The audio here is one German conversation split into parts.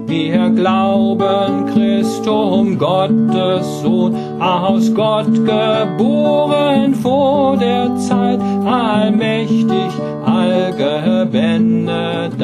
Wir glauben Christum, Gottes Sohn, aus Gott geboren vor der Zeit, allmächtig, allgebenedeit.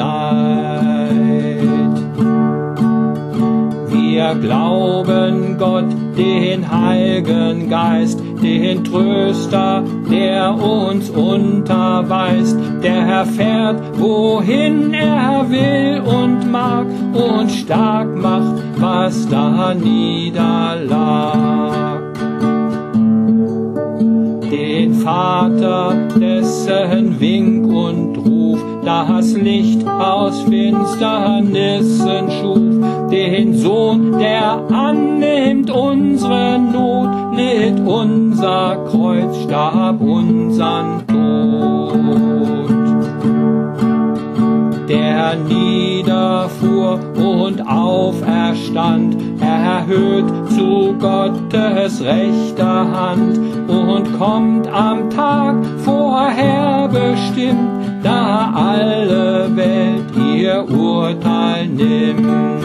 Wir glauben Gott, den Heiligen Geist, den Tröster, der uns unterweist, der Herr fährt, wohin er will und mag und stark macht, was da niederlag. Den Vater, dessen Wink und Ruf das Licht aus Finsternissen schuf, den Sohn, der annimmt unsere Not, litt unser Kreuz, starb unsern Tod. Der niederfuhr und auferstand, erhöht zu Gottes rechter Hand und kommt am Tag vorher bestimmt, da alle Welt ihr Urteil nimmt.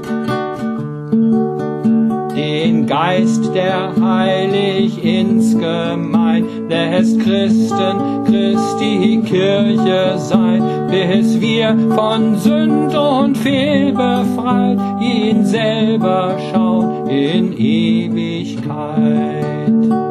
Den Geist, der heilig insgemein lässt Christen Christi Kirche sein, bis wir von Sünd und Fehl befreit ihn selber schauen in Ewigkeit.